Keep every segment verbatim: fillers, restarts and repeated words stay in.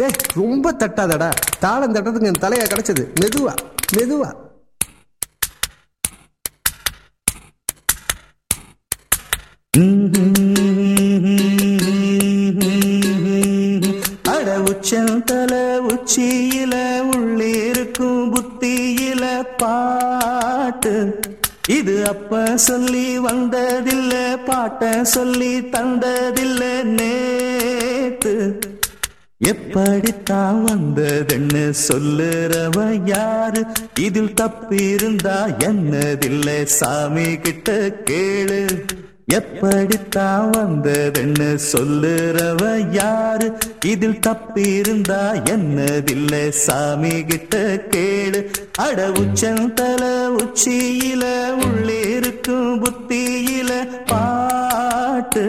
டேய் ரொம்ப தட்டாதடா, தாளம் தட்டதுக்கு என் தலையா கிடைச்சது. மெதுவா மெதுவா. அட உச்சந்தல உச்சியில உள்ளிருக்கும் புத்தியில பாட்டு, இது அப்ப சொல்லி வந்ததில்ல, பாட்ட சொல்லி தந்ததில்ல நேத்து. எப்படித்தான் வந்ததுன்னு சொல்லுறவ யாரு, இதில் தப்பிருந்தா என்னதில்லை சாமி கிட்ட கேளு. எப்படித்தான் வந்ததுன்னு சொல்லுறவ யாரு, இதில் தப்பிருந்தா என்னதில்லை சாமி கிட்ட கேளு. அட உச்சந்தல உச்சியில உள்ளிருக்கும் புத்தியில பாட்டு.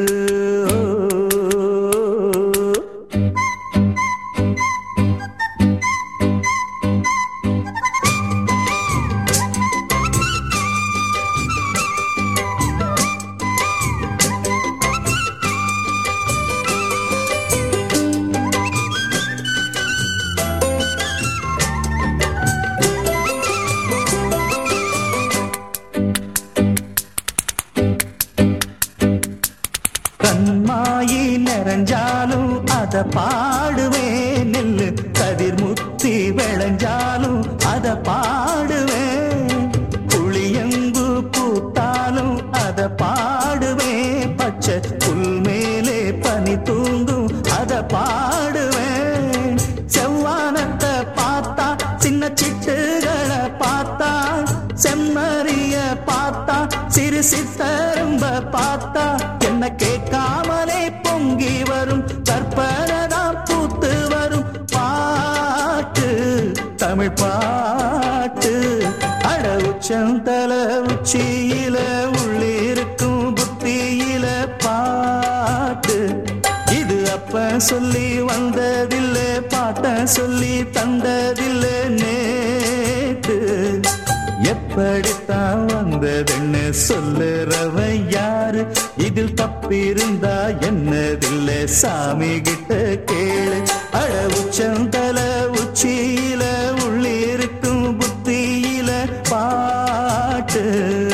கண்மாயி நிறைஞ்சாலும் அத பாடுவேன், நெல்லு கதிர் முத்தி விளைஞ்சாலும் அத பாடுவேன். புளியங்கு பூத்தாலும் அத பாடுவேன், பச்சை புல் மேலே பனி தூங்கும் அத பாடுவேன். செவ்வானத்தை பார்த்தா சின்ன சிட்டுகளை பார்த்தா, செம்மறிய பார்த்தா சிறு சித்தரும்ப பார்த்தா, என்ன கேட்காமலே பொங்கி வரும் கற்பனைதான் பூத்து வரும் பாட்டு, தமிழ் பாட்டு. அட உச்சந்தல உச்சியில உள்ளிருக்கும் புத்தியில பாட்டு, இது அப்ப சொல்லி வந்ததில்லை, பாட்ட சொல்லி தந்ததில்லை நேத்து. எப்படித்தான் வந்ததுன்னு சொல்லுறவ யாரு, இதில் தப்பிருந்தா என்னதில்லை சாமி கிட்ட கேளு. அட உச்சந்தல உச்சியில உள்ளிருக்கும் புத்தியில பாட்டு.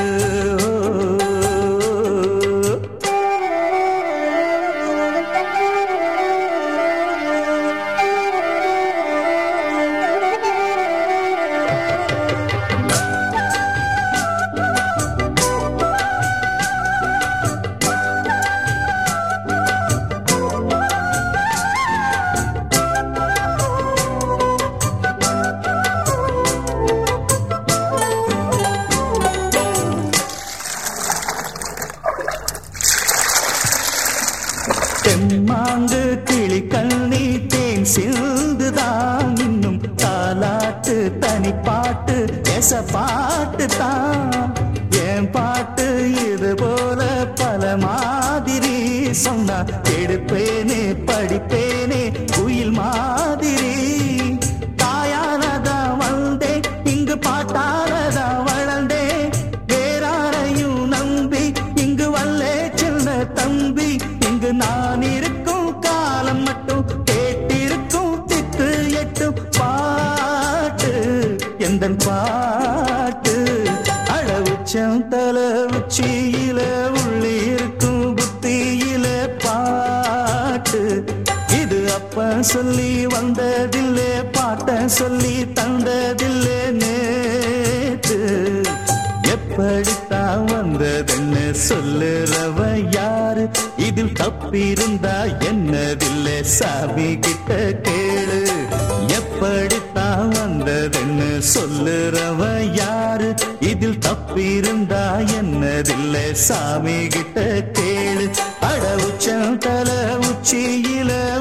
தெம்மாங்கு கிளி கண்ணி தேன் சிந்துதான், இன்னும் தாலாட்டு தனி பாட்டு எச பாட்டு தான். என் பாட்டு இது போல பல மாதிரி சொன்னா எடுப்பேனே படிப்பேனே குயில் மாதிரி. தாயானதா வந்தேன் இங்கு பாட்டானதா வளர்ந்தேன், வேறாரையும் நம்பி இங்கு வல்லே சின்ன தம்பி. இங்கு நான் இருக்கும் காலம் மட்டும் கேட்டிருக்கும் திக்கு எட்டு பாட்டு, எந்தன் பாட்டு. அட உச்சந்தல உச்சியில உள்ளிருக்கும் புத்தியில பாட்டு, இது அப்ப சொல்லி வந்ததில்லை, பாட்ட சொல்லி தந்ததில்லை நேத்து. எப்படித்தான் வந்ததுன்னு சொல்லுறவ யாரு, இதில் தப்பிருந்தா என்னதில்லை சாமி கிட்ட கேளு. எப்படித்தான் வந்ததுன்னு சொல்லுறவ யாரு, இதில் தப்பிருந்தா என்னதில்லை சாமி கிட்ட கேளு. அட உச்சந்தல உச்சியில